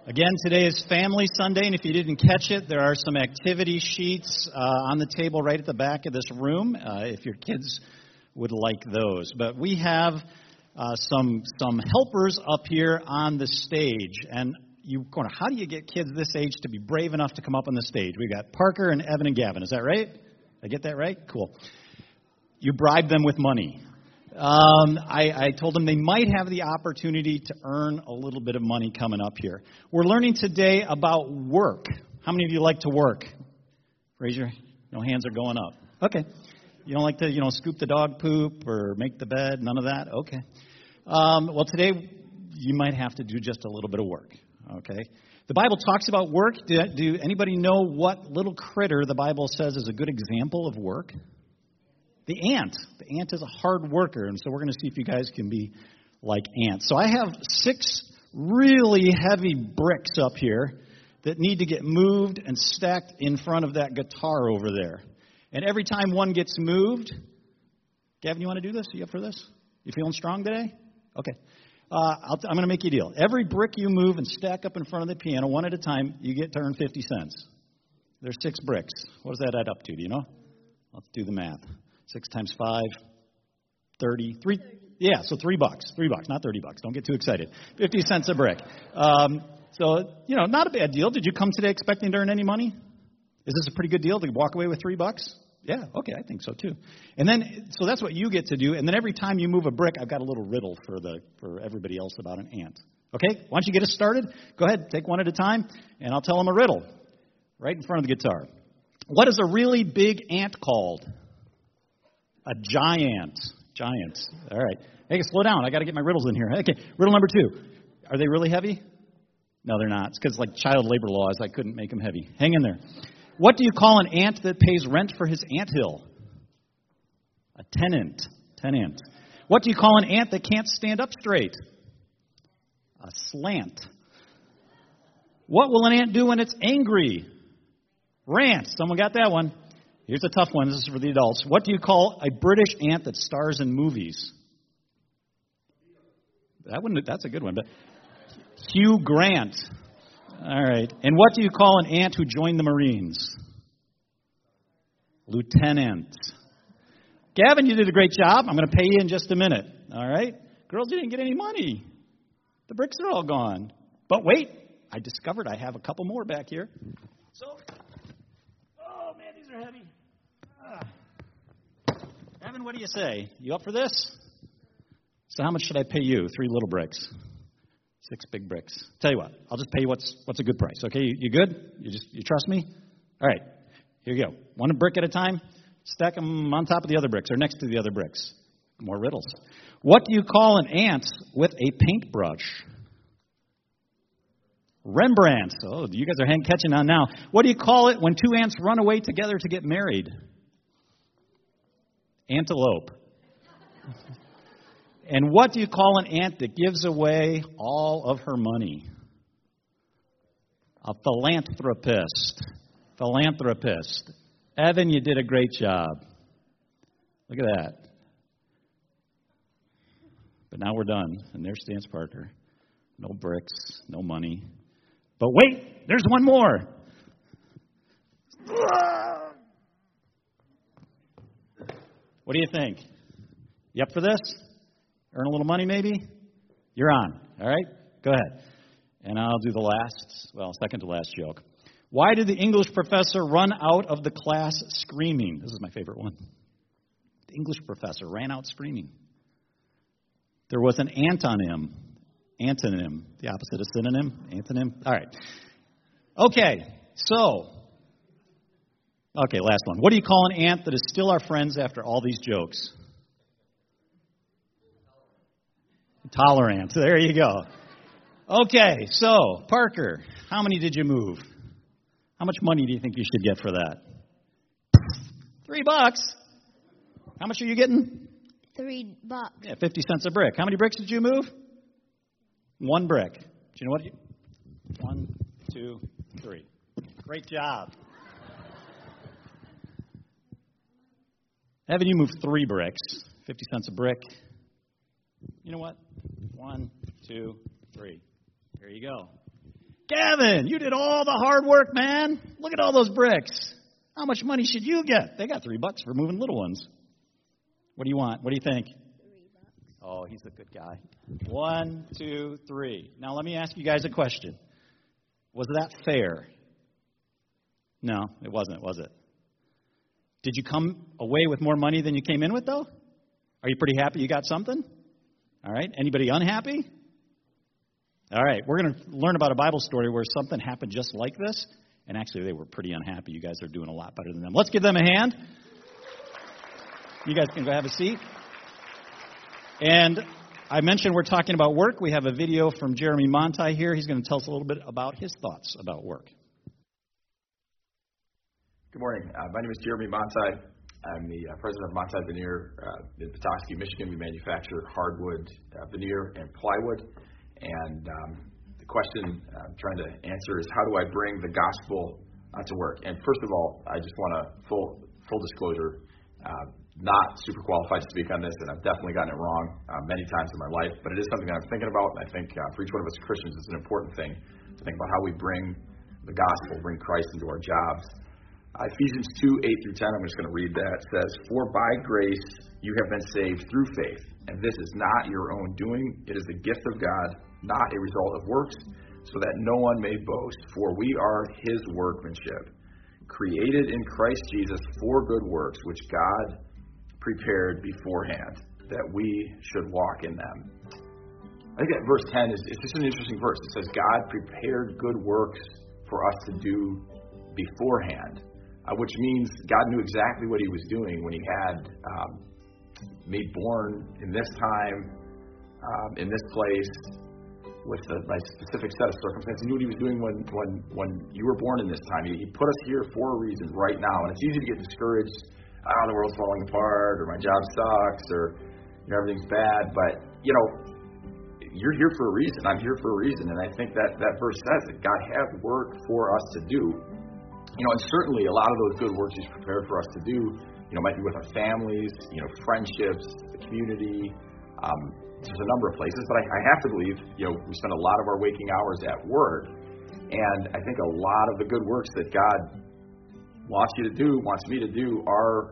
Again, today is Family Sunday, and if you didn't catch it, there are some activity sheets on the table right at the back of this room, if your kids would like those. But we have some helpers up here on the stage, and how do you get kids this age to be brave enough to come up on the stage? We've got Parker and Evan and Gavin. Is that right? Did I get that right? Cool. You bribe them with money. I told them they might have the opportunity to earn a little bit of money coming up here. We're learning today about work. How many of you like to work? Raise your, no hands are going up. Okay. You don't like to, scoop the dog poop or make the bed? None of that? Okay. Well, today you might have to do just a little bit of work. Okay. The Bible talks about work. Do anybody know what little critter the Bible says is a good example of work? The ant. The ant is a hard worker, and so we're going to see if you guys can be like ants. So I have 6 really heavy bricks up here that need to get moved and stacked in front of that guitar over there. And every time one gets moved, Gavin, you want to do this? Are you up for this? You feeling strong today? Okay. I'm going to make you a deal. Every brick you move and stack up in front of the piano, one at a time, you get to earn 50 cents. There's 6 bricks. What does that add up to? Do you know? Let's do the math. 6 times 5, 30, 3. Yeah, so $3. $3, not $30. Don't get too excited. 50 cents a brick. So, not a bad deal. Did you come today expecting to earn any money? Is this a pretty good deal to walk away with $3? Yeah, okay, I think so too. And then, so that's what you get to do. And then every time you move a brick, I've got a little riddle for everybody else about an ant. Okay, why don't you get us started? Go ahead, take one at a time, and I'll tell them a riddle right in front of the guitar. What is a really big ant called? A giant. Giant. All right. Hey, slow down. I got to get my riddles in here. Okay, riddle number 2. Are they really heavy? No, they're not. It's because, child labor laws, I couldn't make them heavy. Hang in there. What do you call an ant that pays rent for his anthill? A tenant. Tenant. What do you call an ant that can't stand up straight? A slant. What will an ant do when it's angry? Rant. Someone got that one. Here's a tough one. This is for the adults. What do you call a British ant that stars in movies? That's a good one. But Hugh Grant. All right. And what do you call an ant who joined the Marines? Lieutenant. Gavin, you did a great job. I'm going to pay you in just a minute. All right. Girls, you didn't get any money. The bricks are all gone. But wait, I discovered I have a couple more back here. So, oh man, these are heavy. Evan, what do you say? You up for this? So how much should I pay you? 3 little bricks. 6 big bricks. Tell you what, I'll just pay you what's a good price. Okay, you good? You trust me? All right, here you go. 1 brick at a time. Stack them on top of the other bricks or next to the other bricks. More riddles. What do you call an ant with a paintbrush? Rembrandt. Oh, you guys are catching on now. What do you call it when 2 ants run away together to get married? Antelope. And what do you call an ant that gives away all of her money? A philanthropist. Philanthropist. Evan, you did a great job. Look at that. But now we're done. And there stands Parker. No bricks, no money. But wait, there's one more. What do you think? You up for this? Earn a little money maybe? You're on. All right? Go ahead. And I'll do the second to last joke. Why did the English professor run out of the class screaming? This is my favorite one. The English professor ran out screaming. There was an antonym. Antonym. The opposite of synonym. Antonym. All right. Okay. Last one. What do you call an ant that is still our friends after all these jokes? Tolerant. There you go. Okay, so, Parker, how many did you move? How much money do you think you should get for that? $3. How much are you getting? $3. Yeah, 50 cents a brick. How many bricks did you move? 1 brick. Do you know what? 1, 2, 3. Great job. Evan, you moved 3 bricks. 50 cents a brick. You know what? 1, 2, 3. There you go. Gavin, you did all the hard work, man. Look at all those bricks. How much money should you get? They got $3 for moving little ones. What do you want? What do you think? $3. Oh, he's a good guy. 1, 2, 3. Now let me ask you guys a question. Was that fair? No, it wasn't, was it? Did you come away with more money than you came in with, though? Are you pretty happy you got something? All right. Anybody unhappy? All right. We're going to learn about a Bible story where something happened just like this, and actually they were pretty unhappy. You guys are doing a lot better than them. Let's give them a hand. You guys can go have a seat. And I mentioned we're talking about work. We have a video from Jeremy Monti here. He's going to tell us a little bit about his thoughts about work. Good morning. My name is Jeremy Monti. I'm the president of Monti Veneer in Petoskey, Michigan. We manufacture hardwood veneer and plywood. And the question I'm trying to answer is, how do I bring the gospel to work? And first of all, I just want to full disclosure, not super qualified to speak on this, and I've definitely gotten it wrong many times in my life, but it is something that I'm thinking about, and I think for each one of us Christians, it's an important thing to think about how we bring the gospel, bring Christ into our jobs. Ephesians 2, 8 through 10, I'm just going to read that. It says, "For by grace you have been saved through faith, and this is not your own doing. It is the gift of God, not a result of works, so that no one may boast. For we are his workmanship, created in Christ Jesus for good works, which God prepared beforehand, that we should walk in them." I think that verse 10 is just an interesting verse. It says God prepared good works for us to do beforehand, which means God knew exactly what he was doing when he had me born in this time, in this place, with a specific set of circumstances. He knew what he was doing when you were born in this time. He put us here for a reason right now. And it's easy to get discouraged. The world's falling apart, or my job sucks, or everything's bad. But, you're here for a reason. I'm here for a reason. And I think that verse says that God had work for us to do. And certainly a lot of those good works he's prepared for us to do, might be with our families, friendships, the community. There's a number of places, but I have to believe, we spend a lot of our waking hours at work. And I think a lot of the good works that God wants you to do, wants me to do, are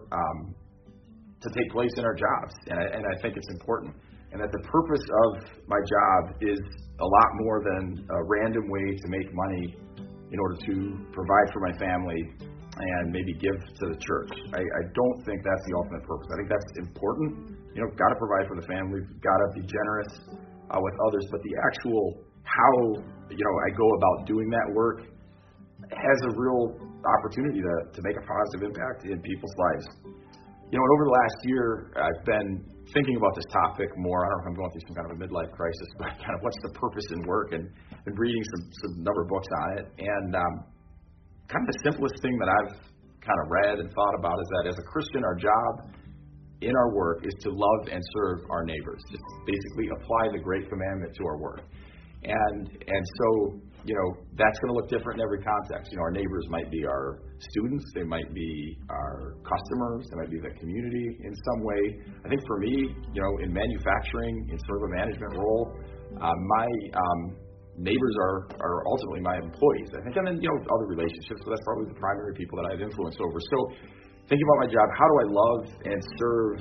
to take place in our jobs. And I think it's important. And that the purpose of my job is a lot more than a random way to make money in order to provide for my family and maybe give to the church. I don't think that's the ultimate purpose. I think that's important. Got to provide for the family, got to be generous with others. But the actual how, I go about doing that work has a real opportunity to make a positive impact in people's lives. Over the last year, I've been thinking about this topic more. I don't know if I'm going through some kind of a midlife crisis, but kind of what's the purpose in work, and been reading some number of books on it. And kind of the simplest thing that I've kind of read and thought about is that as a Christian, our job in our work is to love and serve our neighbors. Just basically apply the great commandment to our work. And so, that's going to look different in every context. Our neighbors might be our students. They might be our customers. They might be the community in some way. I think for me, in manufacturing, in sort of a management role, my neighbors are ultimately my employees. I think I'm in, other relationships, but that's probably the primary people that I have influence over. So thinking about my job, how do I love and serve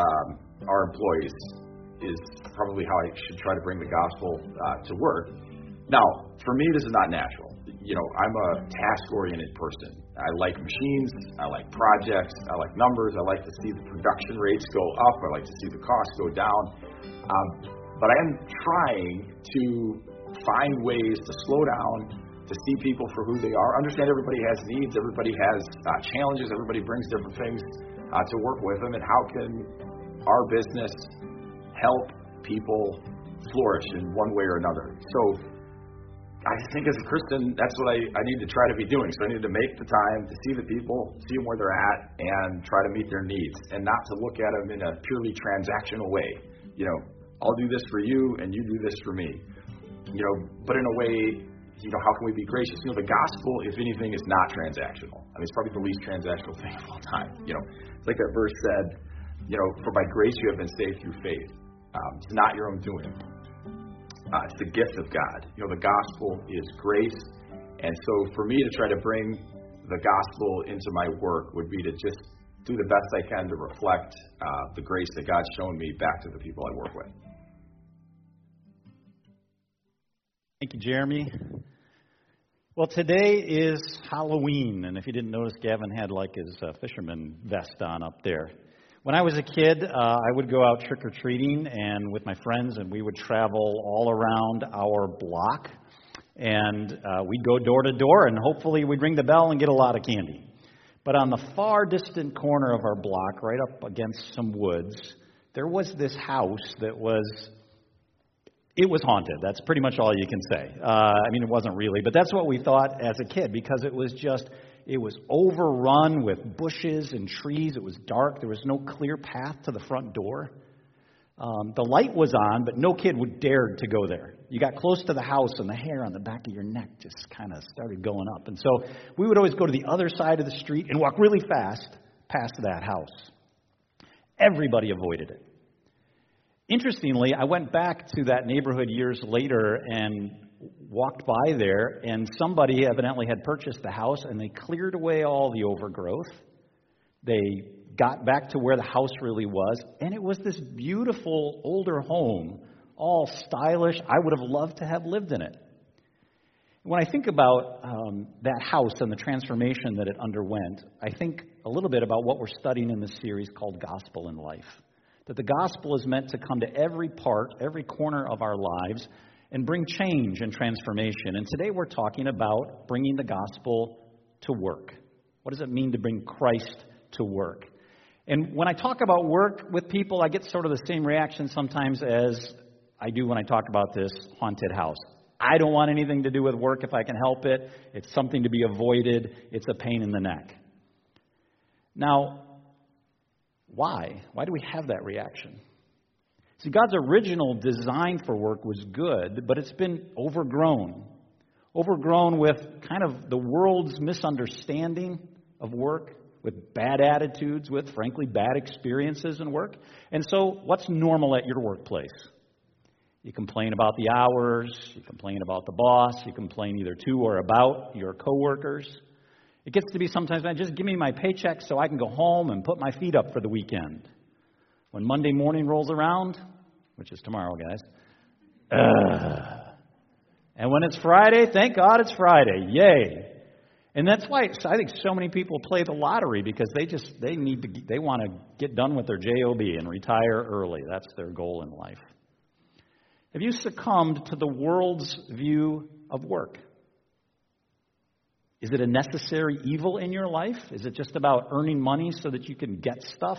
our employees is probably how I should try to bring the gospel to work. Now, for me, this is not natural. I'm a task-oriented person. I like machines. I like projects. I like numbers. I like to see the production rates go up. I like to see the costs go down. But I am trying to find ways to slow down, to see people for who they are, understand everybody has needs, everybody has challenges, everybody brings different things to work with them, and how can our business help people flourish in one way or another. So I think as a Christian, that's what I need to try to be doing. So I need to make the time to see the people, see them where they're at, and try to meet their needs, and not to look at them in a purely transactional way. I'll do this for you, and you do this for me. But in a way, how can we be gracious? The gospel, if anything, is not transactional. I mean, it's probably the least transactional thing of all time. It's like that verse said, for by grace you have been saved through faith. It's not your own doing. It's the gift of God. The gospel is grace. And so for me to try to bring the gospel into my work would be to just do the best I can to reflect the grace that God's shown me back to the people I work with. Thank you, Jeremy. Well, today is Halloween, and if you didn't notice, Gavin had like his fisherman vest on up there. When I was a kid, I would go out trick-or-treating and with my friends, and we would travel all around our block, and we'd go door to door, and hopefully we'd ring the bell and get a lot of candy. But on the far distant corner of our block, right up against some woods, there was this house that was haunted. That's pretty much all you can say. It wasn't really, but that's what we thought as a kid, because it was overrun with bushes and trees. It was dark. There was no clear path to the front door. The light was on, but no kid would dare to go there. You got close to the house, and the hair on the back of your neck just kind of started going up. And so we would always go to the other side of the street and walk really fast past that house. Everybody avoided it. Interestingly, I went back to that neighborhood years later and walked by there, and somebody evidently had purchased the house, and they cleared away all the overgrowth. They got back to where the house really was, and it was this beautiful older home, all stylish. I would have loved to have lived in it. When I think about that house and the transformation that it underwent, I think a little bit about what we're studying in this series called Gospel in Life. That the gospel is meant to come to every part, every corner of our lives, and bring change and transformation. And today we're talking about bringing the gospel to work. What does it mean to bring Christ to work? And when I talk about work with people, I get sort of the same reaction sometimes as I do when I talk about this haunted house. I don't want anything to do with work if I can help it. It's something to be avoided. It's a pain in the neck. Now, why? Why do we have that reaction? See, God's original design for work was good, but it's been overgrown. Overgrown with kind of the world's misunderstanding of work, with bad attitudes, with, frankly, bad experiences in work. And so, what's normal at your workplace? You complain about the hours, you complain about the boss, you complain either to or about your coworkers. It gets to be sometimes, man, just give me my paycheck so I can go home and put my feet up for the weekend. When Monday morning rolls around, which is tomorrow, guys, and when it's Friday, thank God it's Friday. Yay. And that's why I think so many people play the lottery, because they want to get done with their job and retire early. That's their goal in life. Have you succumbed to the world's view of work? Is it a necessary evil in your life? Is it just about earning money so that you can get stuff?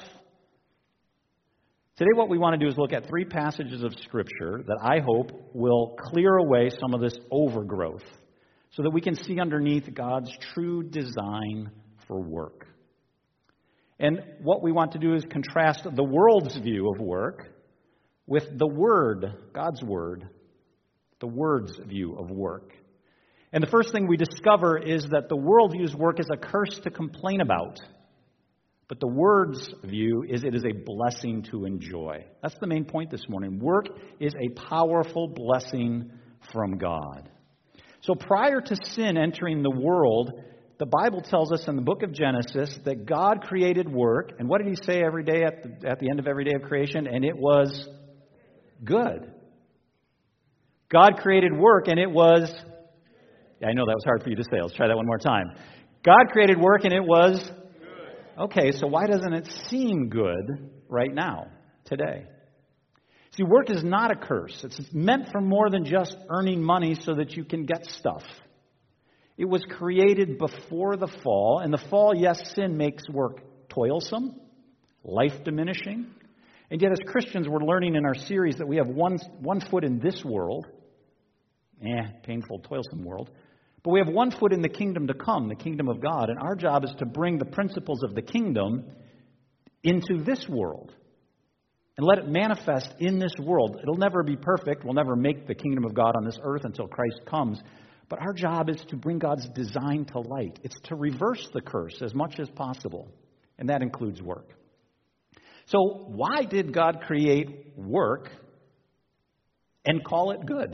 Today what we want to do is look at 3 passages of Scripture that I hope will clear away some of this overgrowth so that we can see underneath God's true design for work. And what we want to do is contrast the world's view of work with the Word, God's Word, the Word's view of work. And the first thing we discover is that the world views work as a curse to complain about. But the Word's view is it is a blessing to enjoy. That's the main point this morning. Work is a powerful blessing from God. So prior to sin entering the world, the Bible tells us in the book of Genesis that God created work. And what did He say every day at the end of every day of creation? And it was good. God created work, and it was... Yeah, I know that was hard for you to say. Let's try that one more time. God created work, and it was good. Okay, so why doesn't it seem good right now, today? See, work is not a curse. It's meant for more than just earning money so that you can get stuff. It was created before the fall, and the fall, yes, sin makes work toilsome, life-diminishing. And yet as Christians, we're learning in our series that we have one foot in this world, painful, toilsome world. But we have one foot in the kingdom to come, the kingdom of God. And our job is to bring the principles of the kingdom into this world and let it manifest in this world. It'll never be perfect. We'll never make the kingdom of God on this earth until Christ comes. But our job is to bring God's design to light. It's to reverse the curse as much as possible. And that includes work. So why did God create work and call it good?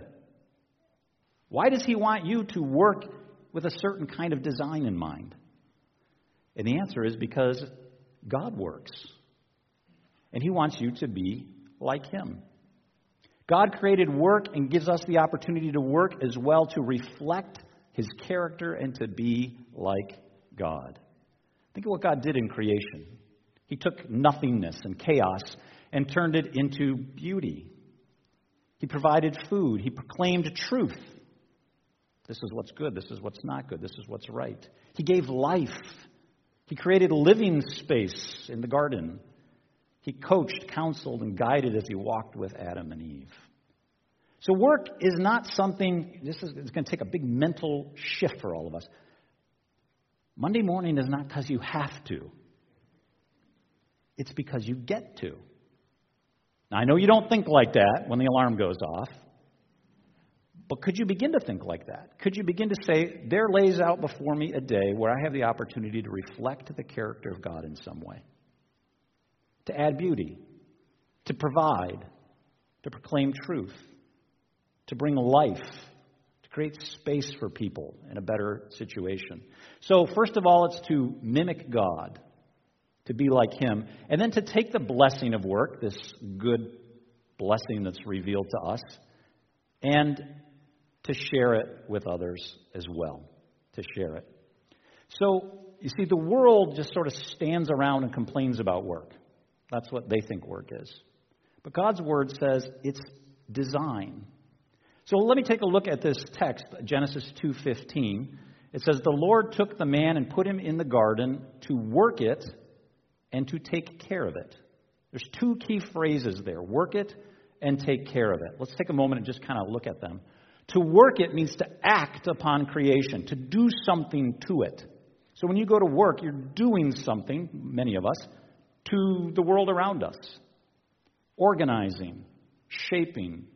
Why does He want you to work with a certain kind of design in mind? And the answer is because God works. And He wants you to be like Him. God created work and gives us the opportunity to work as well to reflect His character and to be like God. Think of what God did in creation. He took nothingness and chaos and turned it into beauty. He provided food. He proclaimed truth. This is what's good. This is what's not good. This is what's right. He gave life. He created living space in the garden. He coached, counseled, and guided as He walked with Adam and Eve. So work is not something, it's going to take a big mental shift for all of us. Monday morning is not because you have to. It's because you get to. Now, I know you don't think like that when the alarm goes off, but could you begin to think like that? Could you begin to say, there lays out before me a day where I have the opportunity to reflect the character of God in some way? To add beauty, to provide, to proclaim truth, to bring life, to create space for people in a better situation. So first of all, it's to mimic God, to be like Him, and then to take the blessing of work, this good blessing that's revealed to us, and to share it with others as well, to share it. So, you see, the world just sort of stands around and complains about work. That's what they think work is. But God's Word says it's design. So let me take a look at this text, Genesis 2:15. It says, the Lord took the man and put him in the garden to work it and to take care of it. There's two key phrases there, work it and take care of it. Let's take a moment and just kind of look at them. To work it means to act upon creation, to do something to it. So when you go to work, you're doing something, many of us, to the world around us. Organizing, shaping,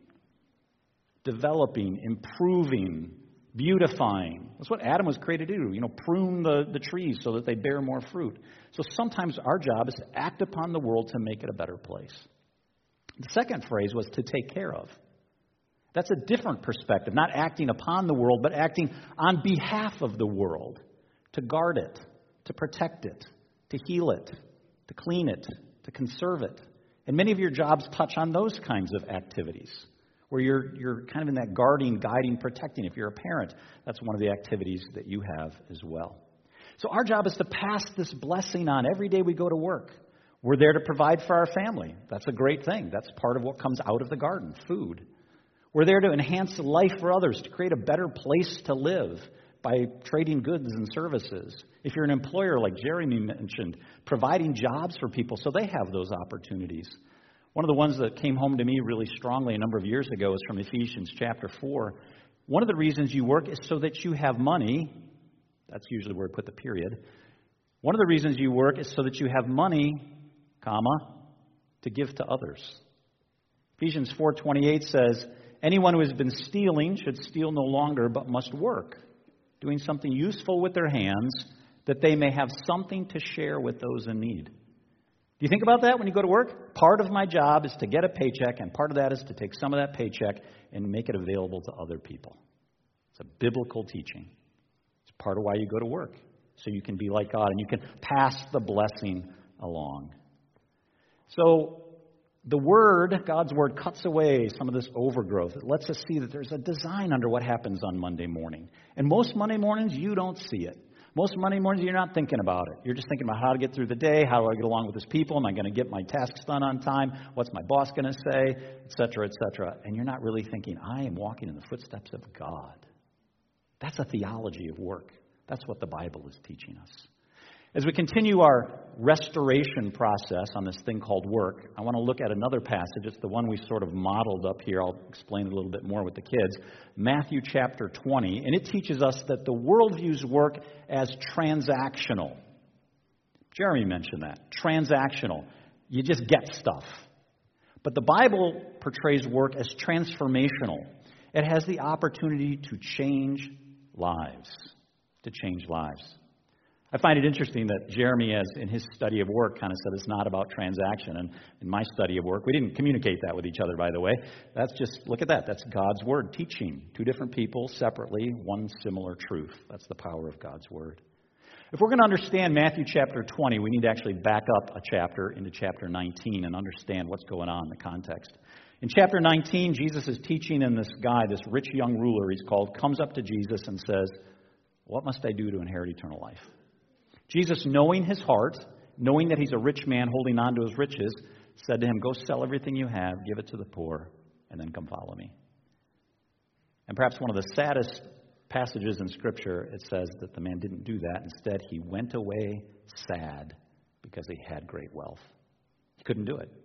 developing, improving, beautifying. That's what Adam was created to do. Prune the trees so that they bear more fruit. So sometimes our job is to act upon the world to make it a better place. The second phrase was to take care of. That's a different perspective, not acting upon the world, but acting on behalf of the world, to guard it, to protect it, to heal it, to clean it, to conserve it. And many of your jobs touch on those kinds of activities, where you're kind of in that guarding, guiding, protecting. If you're a parent, that's one of the activities that you have as well. So our job is to pass this blessing on every day we go to work. We're there to provide for our family. That's a great thing. That's part of what comes out of the garden, food. We're there to enhance life for others, to create a better place to live by trading goods and services. If you're an employer, like Jeremy mentioned, providing jobs for people so they have those opportunities. One of the ones that came home to me really strongly a number of years ago is from Ephesians chapter 4. One of the reasons you work is so that you have money. That's usually where we put the period. One of the reasons you work is so that you have money, to give to others. Ephesians 4:28 says, anyone who has been stealing should steal no longer, but must work, doing something useful with their hands, that they may have something to share with those in need. Do you think about that when you go to work? Part of my job is to get a paycheck, and part of that is to take some of that paycheck and make it available to other people. It's a biblical teaching. It's part of why you go to work, so you can be like God and you can pass the blessing along. So the Word, God's Word, cuts away some of this overgrowth. It lets us see that there's a design under what happens on Monday morning. And most Monday mornings, you don't see it. Most Monday mornings, you're not thinking about it. You're just thinking about how to get through the day, how do I get along with these people, am I going to get my tasks done on time, what's my boss going to say, et cetera, et cetera. And you're not really thinking, I am walking in the footsteps of God. That's a theology of work. That's what the Bible is teaching us. As we continue our restoration process on this thing called work, I want to look at another passage. It's the one we sort of modeled up here. I'll explain it a little bit more with the kids. Matthew chapter 20. And it teaches us that the world views work as transactional. Jeremy mentioned that. Transactional. You just get stuff. But the Bible portrays work as transformational. It has the opportunity to change lives. To change lives. I find it interesting that Jeremy, as in his study of work, kind of said it's not about transaction. And in my study of work, we didn't communicate that with each other, by the way. That's just, look at that. That's God's Word teaching. Two different people separately, one similar truth. That's the power of God's Word. If we're going to understand Matthew chapter 20, we need to actually back up a chapter into chapter 19 and understand what's going on in the context. In chapter 19, Jesus is teaching, and this guy, this rich young ruler he's called, comes up to Jesus and says, "What must I do to inherit eternal life?" Jesus, knowing his heart, knowing that he's a rich man holding on to his riches, said to him, "Go sell everything you have, give it to the poor, and then come follow me." And perhaps one of the saddest passages in Scripture, it says that the man didn't do that. Instead, he went away sad because he had great wealth. He couldn't do it.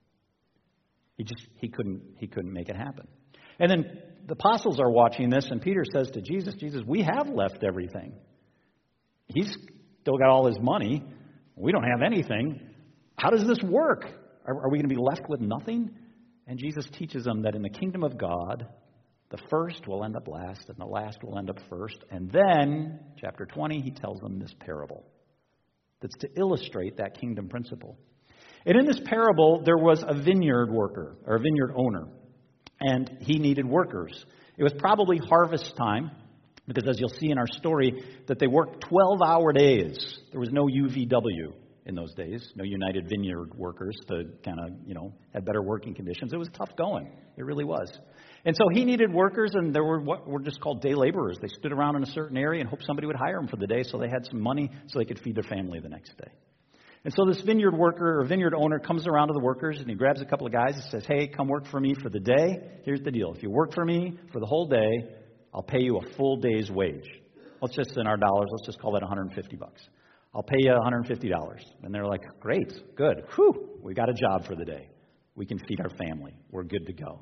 He couldn't make it happen. And then the apostles are watching this, and Peter says to Jesus, "Jesus, we have left everything. He's still got all his money. We don't have anything. How does this work? Are we going to be left with nothing?" And Jesus teaches them that in the kingdom of God, the first will end up last, and the last will end up first. And then, chapter 20, he tells them this parable that's to illustrate that kingdom principle. And in this parable, there was a vineyard worker, or a vineyard owner, and he needed workers. It was probably harvest time, because as you'll see in our story, that they worked 12-hour days. There was no UVW in those days, no United Vineyard Workers to kind of, have better working conditions. It was tough going. It really was. And so he needed workers, and there were what were just called day laborers. They stood around in a certain area and hoped somebody would hire them for the day so they had some money so they could feed their family the next day. And so this vineyard worker or vineyard owner comes around to the workers, and he grabs a couple of guys and says, "Hey, come work for me for the day. Here's the deal. If you work for me for the whole day, I'll pay you a full day's wage." Let's just, in our dollars, let's just call that $150. "I'll pay you $150. And they're like, "Great, good. Whew, we got a job for the day. We can feed our family. We're good to go."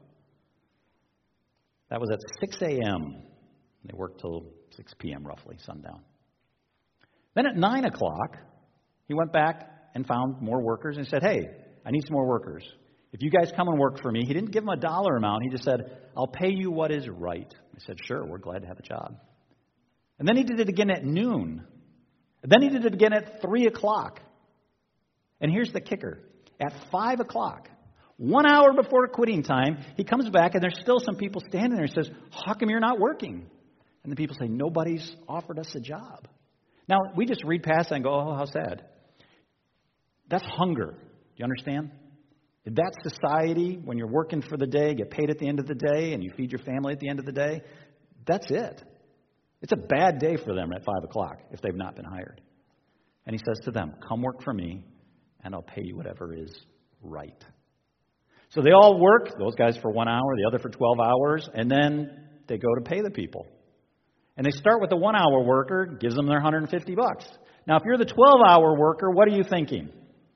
That was at 6 a.m. They worked till 6 p.m. roughly, sundown. Then at 9 o'clock, he went back and found more workers and said, "Hey, I need some more workers. If you guys come and work for me," he didn't give them a dollar amount. He just said, "I'll pay you what is right." They said, "Sure, we're glad to have a job." And then he did it again at noon. And then he did it again at 3 o'clock. And here's the kicker. At 5 o'clock, 1 hour before quitting time, he comes back, and there's still some people standing there and says, "How come you're not working?" And the people say, "Nobody's offered us a job." Now, we just read past that and go, "Oh, how sad." That's hunger. Do you understand? In that society, when you're working for the day, get paid at the end of the day, and you feed your family at the end of the day, that's it. It's a bad day for them at 5 o'clock if they've not been hired. And he says to them, "Come work for me, and I'll pay you whatever is right." So they all work, those guys for 1 hour, the other for 12 hours, and then they go to pay the people. And they start with the 1 hour worker, gives them their $150. Now, if you're the 12-hour worker, what are you thinking?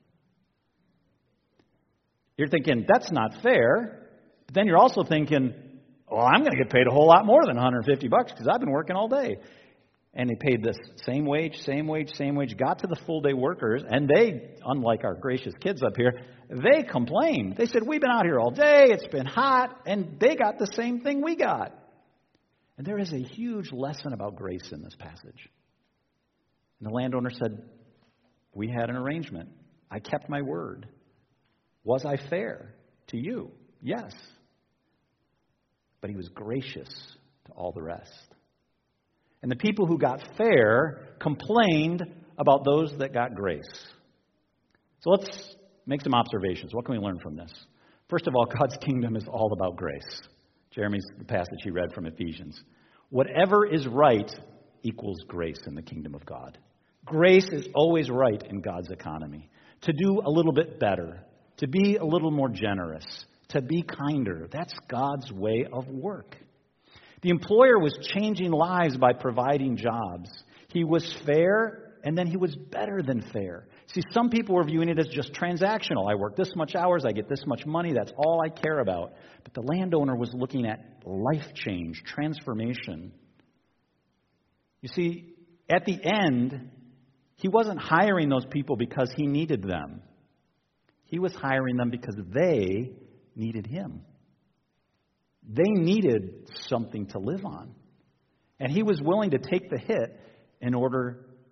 You're thinking, that's not fair. But then you're also thinking, well, I'm going to get paid a whole lot more than $150 because I've been working all day. And they paid this same wage, got to the full-day workers, and they, unlike our gracious kids up here, they complained. They said, "We've been out here all day, it's been hot," and they got the same thing we got. And there is a huge lesson about grace in this passage. And the landowner said, "We had an arrangement. I kept my word. Was I fair to you? Yes." But he was gracious to all the rest. And the people who got fair complained about those that got grace. So let's make some observations. What can we learn from this? First of all, God's kingdom is all about grace. Jeremy's the passage he read from Ephesians. Whatever is right equals grace in the kingdom of God. Grace is always right in God's economy. To do a little bit better, to be a little more generous, to be kinder. That's God's way of work. The employer was changing lives by providing jobs. He was fair, and then he was better than fair. See, some people were viewing it as just transactional. I work this much hours, I get this much money, that's all I care about. But the landowner was looking at life change, transformation. You see, at the end, he wasn't hiring those people because he needed them. He was hiring them because they needed him. They needed something to live on. And he was willing to take the hit in order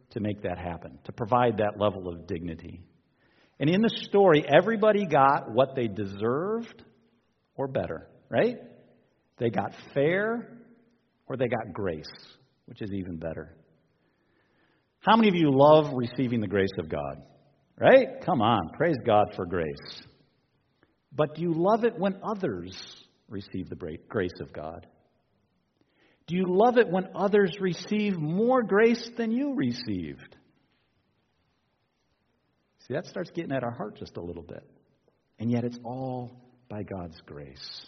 to make that happen, to provide that level of dignity. And in the story, everybody got what they deserved or better, right? They got fair or they got grace, which is even better. How many of you love receiving the grace of God? Right? Come on, praise God for grace. But do you love it when others receive the grace of God? Do you love it when others receive more grace than you received? See, that starts getting at our heart just a little bit. And yet it's all by God's grace.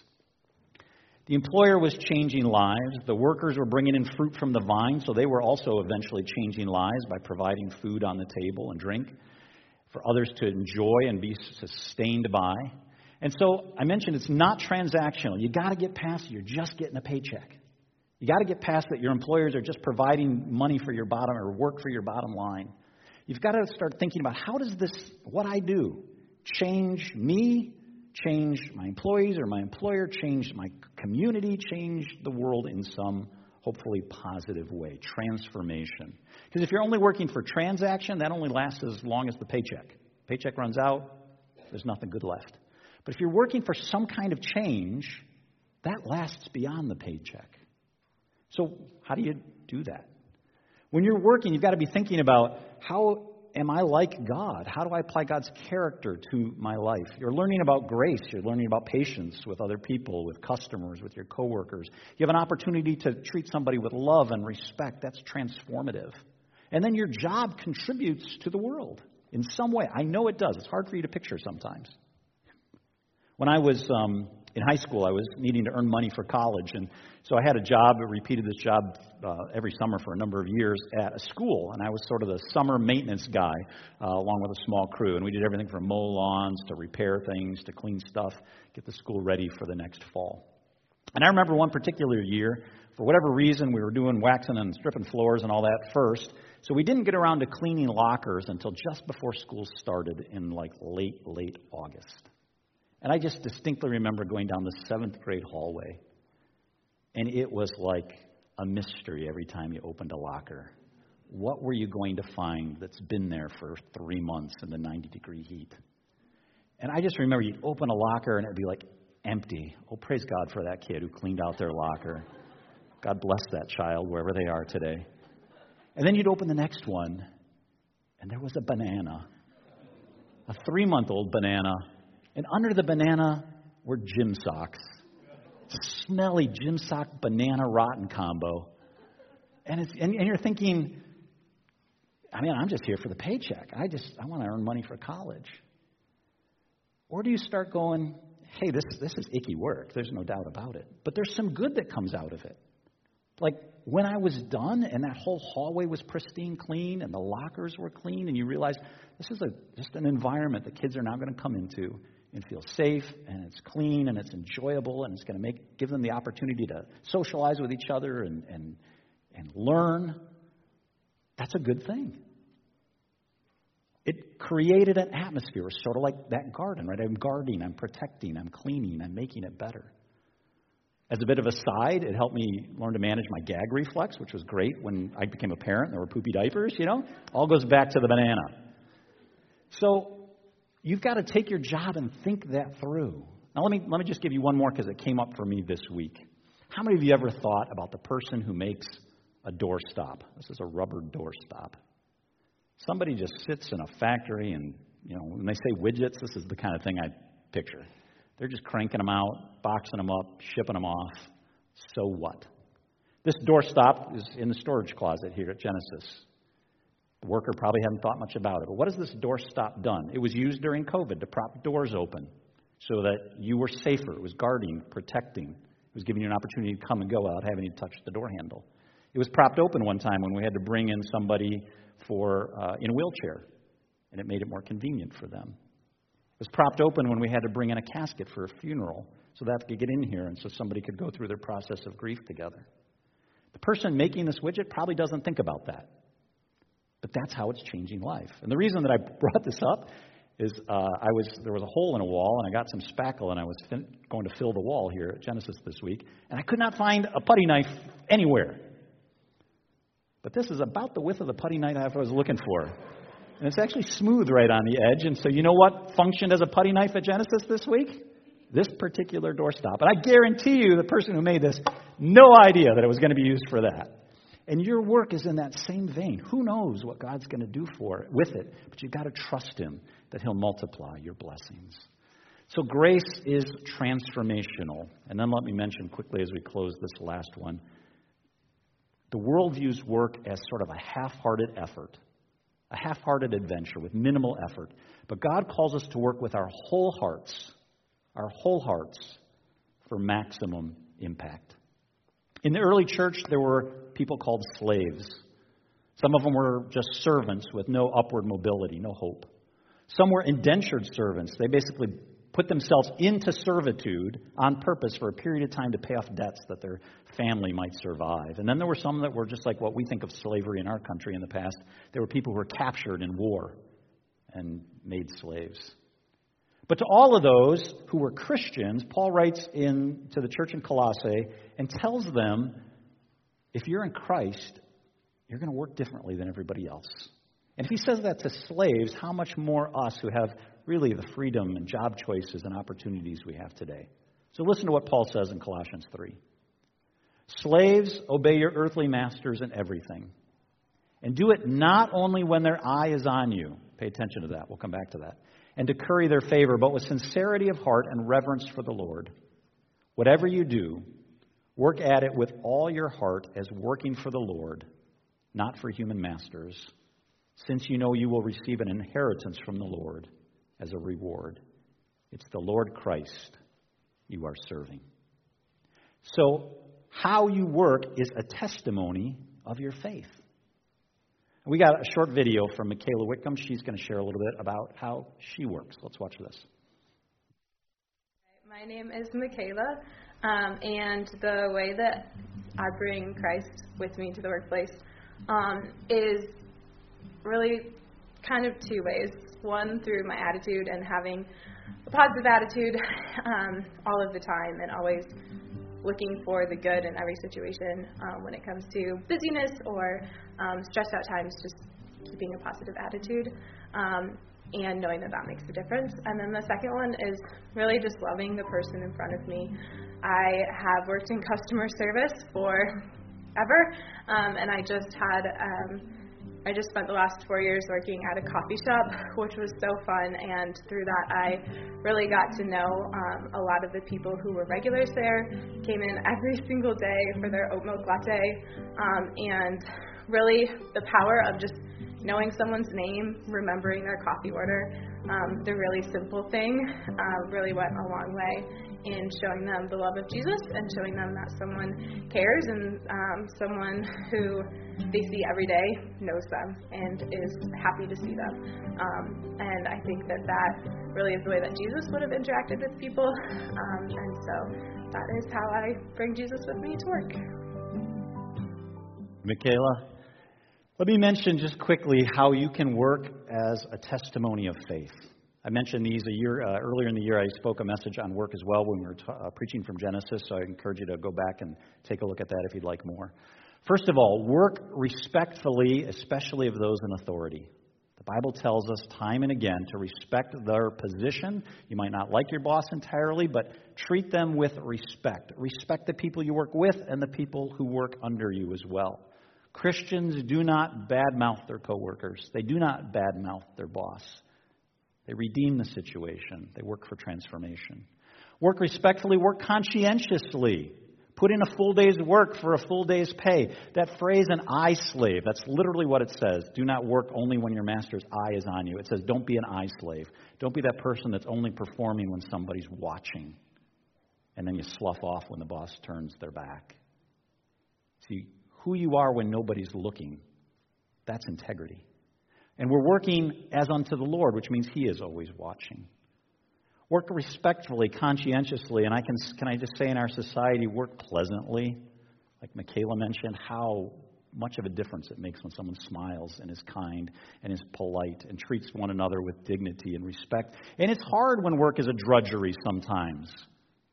The employer was changing lives. The workers were bringing in fruit from the vine, so they were also eventually changing lives by providing food on the table and drink for others to enjoy and be sustained by. And so I mentioned it's not transactional. You got to get past you're just getting a paycheck. You got to get past that your employers are just providing money for your bottom or work for your bottom line. You've got to start thinking about how does this, what I do, change me, change my employees or my employer, change my community, change the world in some hopefully positive way, transformation. Because if you're only working for transaction, that only lasts as long as the paycheck. Paycheck runs out, there's nothing good left. But if you're working for some kind of change, that lasts beyond the paycheck. So how do you do that? When you're working, you've got to be thinking about how am I like God? How do I apply God's character to my life? You're learning about grace. You're learning about patience with other people, with customers, with your coworkers. You have an opportunity to treat somebody with love and respect. That's transformative. And then your job contributes to the world in some way. I know it does. It's hard for you to picture sometimes. When I was in high school, I was needing to earn money for college, and so I had a job. I repeated this job every summer for a number of years at a school, and I was sort of the summer maintenance guy along with a small crew, and we did everything from mow lawns to repair things to clean stuff, get the school ready for the next fall. And I remember one particular year, for whatever reason, we were doing waxing and stripping floors and all that first, so we didn't get around to cleaning lockers until just before school started in like late August. And I just distinctly remember going down the 7th grade hallway, and it was like a mystery every time you opened a locker. What were you going to find that's been there for 3 months in the 90-degree heat? And I just remember you'd open a locker, and it'd be like empty. Oh, praise God for that kid who cleaned out their locker. God bless that child, wherever they are today. And then you'd open the next one, and there was a banana, a 3-month-old banana. And under the banana were gym socks. Smelly gym sock banana rotten combo. And you're thinking, I mean, I'm just here for the paycheck. I want to earn money for college. Or do you start going, hey, this is icky work. There's no doubt about it. But there's some good that comes out of it. Like when I was done and that whole hallway was pristine clean and the lockers were clean and you realize this is just an environment that kids are now going to come into and feel safe, and it's clean, and it's enjoyable, and it's going to give them the opportunity to socialize with each other and learn. That's a good thing. It created an atmosphere, sort of like that garden, right? I'm guarding, I'm protecting, I'm cleaning, I'm making it better. As a bit of a side, it helped me learn to manage my gag reflex, which was great when I became a parent. There were poopy diapers, All goes back to the banana. So you've got to take your job and think that through. Now, let me just give you one more because it came up for me this week. How many of you ever thought about the person who makes a doorstop? This is a rubber doorstop. Somebody just sits in a factory and, when they say widgets, this is the kind of thing I picture. They're just cranking them out, boxing them up, shipping them off. So what? This doorstop is in the storage closet here at Genesis. The worker probably hadn't thought much about it. But what has this doorstop done? It was used during COVID to prop doors open so that you were safer. It was guarding, protecting. It was giving you an opportunity to come and go without having to touch the door handle. It was propped open one time when we had to bring in somebody in a wheelchair, and it made it more convenient for them. It was propped open when we had to bring in a casket for a funeral so that they could get in here and so somebody could go through their process of grief together. The person making this widget probably doesn't think about that. But that's how it's changing life. And the reason that I brought this up is there was a hole in a wall, and I got some spackle, and I was going to fill the wall here at Genesis this week, and I could not find a putty knife anywhere. But this is about the width of the putty knife I was looking for. And it's actually smooth right on the edge. And so you know what functioned as a putty knife at Genesis this week? This particular doorstop. And I guarantee you the person who made this, no idea that it was going to be used for that. And your work is in that same vein. Who knows what God's going to do with it? But you've got to trust Him that He'll multiply your blessings. So grace is transformational. And then let me mention quickly as we close this last one. The world views work as sort of a half-hearted effort, a half-hearted adventure with minimal effort. But God calls us to work with our whole hearts for maximum impact. In the early church, there were people called slaves. Some of them were just servants with no upward mobility, no hope. Some were indentured servants. They basically put themselves into servitude on purpose for a period of time to pay off debts that their family might survive. And then there were some that were just like what we think of slavery in our country in the past. There were people who were captured in war and made slaves. But to all of those who were Christians, Paul writes to the church in Colossae and tells them, if you're in Christ, you're going to work differently than everybody else. And if he says that to slaves, how much more us who have really the freedom and job choices and opportunities we have today. So listen to what Paul says in Colossians 3. Slaves, obey your earthly masters in everything. And do it not only when their eye is on you. Pay attention to that. We'll come back to that. And to curry their favor, but with sincerity of heart and reverence for the Lord. Whatever you do, work at it with all your heart as working for the Lord, not for human masters, since you know you will receive an inheritance from the Lord as a reward. It's the Lord Christ you are serving. So, how you work is a testimony of your faith. We got a short video from Michaela Whitcomb. She's going to share a little bit about how she works. Let's watch this. My name is Michaela, and the way that I bring Christ with me to the workplace is really kind of two ways. One, through my attitude and having a positive attitude all of the time and always looking for the good in every situation when it comes to busyness or stressed out times, just keeping a positive attitude and knowing that that makes a difference. And then the second one is really just loving the person in front of me. I have worked in customer service forever, and I just spent the last 4 years working at a coffee shop, which was so fun, and through that I really got to know a lot of the people who were regulars there, came in every single day for their oat milk latte, and really the power of just knowing someone's name, remembering their coffee order, the really simple thing really went a long way in showing them the love of Jesus and showing them that someone cares and someone who they see every day knows them and is happy to see them. And I think that really is the way that Jesus would have interacted with people. And so that is how I bring Jesus with me to work. Michaela, let me mention just quickly how you can work as a testimony of faith. I mentioned these earlier in the year. I spoke a message on work as well when we were preaching from Genesis, so I encourage you to go back and take a look at that if you'd like more. First of all, work respectfully, especially of those in authority. The Bible tells us time and again to respect their position. You might not like your boss entirely, but treat them with respect. Respect the people you work with and the people who work under you as well. Christians do not badmouth their coworkers. They do not badmouth their boss. They redeem the situation. They work for transformation. Work respectfully, work conscientiously. Put in a full day's work for a full day's pay. That phrase, an eye slave, that's literally what it says. Do not work only when your master's eye is on you. It says don't be an eye slave. Don't be that person that's only performing when somebody's watching. And then you slough off when the boss turns their back. See, who you are when nobody's looking, that's integrity. And we're working as unto the Lord, which means He is always watching. Work respectfully, conscientiously, and can I just say in our society, work pleasantly. Like Michaela mentioned, how much of a difference it makes when someone smiles and is kind and is polite and treats one another with dignity and respect. And it's hard when work is a drudgery sometimes.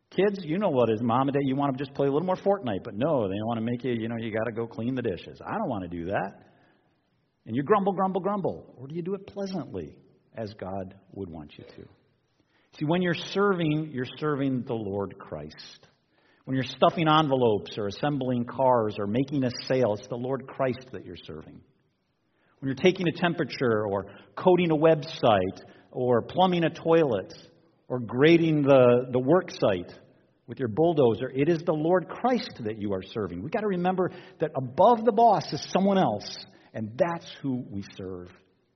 Kids, you know what is mom and dad, you want to just play a little more Fortnite, but no, they want to make you, you got to go clean the dishes. I don't want to do that. And you grumble, grumble, grumble. Or do you do it pleasantly as God would want you to? See, when you're serving the Lord Christ. When you're stuffing envelopes or assembling cars or making a sale, it's the Lord Christ that you're serving. When you're taking a temperature or coding a website or plumbing a toilet or grading the work site with your bulldozer, it is the Lord Christ that you are serving. We've got to remember that above the boss is someone else, and that's who we serve.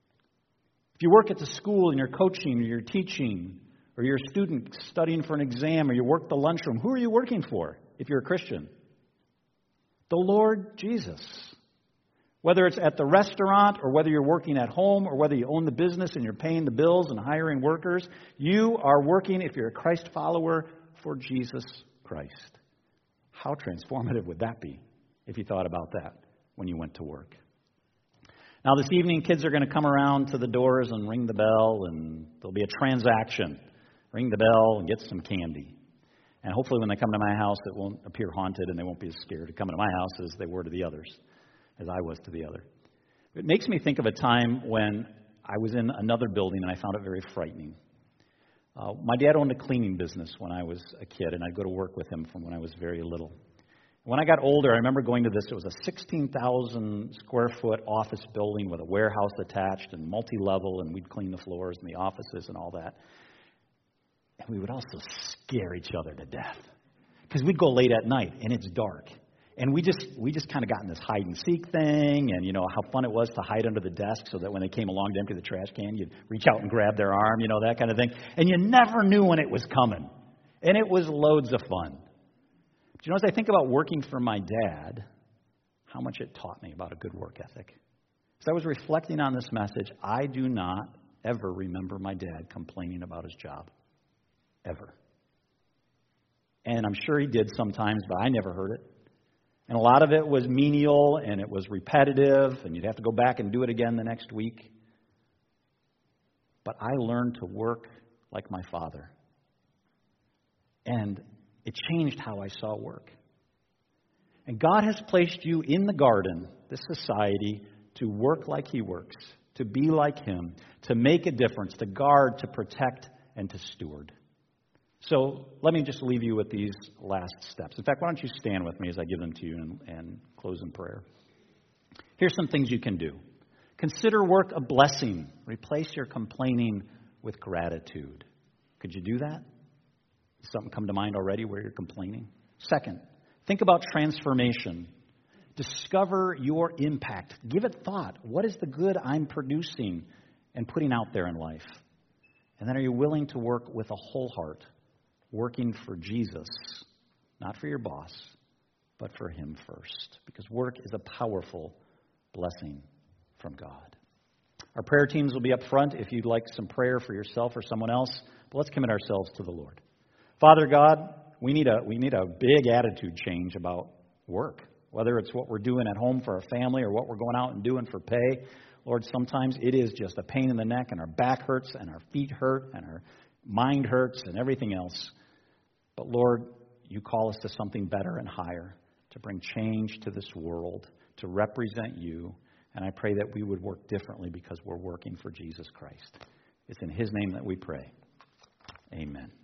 If you work at the school and you're coaching or you're teaching, or you're a student studying for an exam, or you work the lunchroom, who are you working for if you're a Christian? The Lord Jesus. Whether it's at the restaurant, or whether you're working at home, or whether you own the business and you're paying the bills and hiring workers, you are working, if you're a Christ follower, for Jesus Christ. How transformative would that be if you thought about that when you went to work? Now this evening, kids are going to come around to the doors and ring the bell, and there'll be a transaction. Ring the bell and get some candy. And hopefully when they come to my house, it won't appear haunted and they won't be as scared to come to my house as they were to the others, as I was to the other. It makes me think of a time when I was in another building and I found it very frightening. My dad owned a cleaning business when I was a kid, and I'd go to work with him from when I was very little. When I got older, I remember going to this. It was a 16,000 square foot office building with a warehouse attached and multi-level, and we'd clean the floors and the offices and all that. And we would also scare each other to death because we'd go late at night and it's dark. And we just kind of got in this hide and seek thing, and how fun it was to hide under the desk so that when they came along to empty the trash can, you'd reach out and grab their arm, that kind of thing. And you never knew when it was coming. And it was loads of fun. But as I think about working for my dad, how much it taught me about a good work ethic. As I was reflecting on this message, I do not ever remember my dad complaining about his job. Ever. And I'm sure he did sometimes, but I never heard it. And a lot of it was menial, and it was repetitive, and you'd have to go back and do it again the next week. But I learned to work like my father. And it changed how I saw work. And God has placed you in the garden, this society, to work like He works, to be like Him, to make a difference, to guard, to protect, and to steward. So let me just leave you with these last steps. In fact, why don't you stand with me as I give them to you and close in prayer. Here's some things you can do. Consider work a blessing. Replace your complaining with gratitude. Could you do that? Does something come to mind already where you're complaining? Second, think about transformation. Discover your impact. Give it thought. What is the good I'm producing and putting out there in life? And then are you willing to work with a whole heart? Working for Jesus, not for your boss, but for Him first. Because work is a powerful blessing from God. Our prayer teams will be up front if you'd like some prayer for yourself or someone else. But let's commit ourselves to the Lord. Father God, we need a big attitude change about work. Whether it's what we're doing at home for our family or what we're going out and doing for pay. Lord, sometimes it is just a pain in the neck, and our back hurts, and our feet hurt, and our mind hurts, and everything else. But Lord, you call us to something better and higher, to bring change to this world, to represent you. And I pray that we would work differently because we're working for Jesus Christ. It's in His name that we pray. Amen.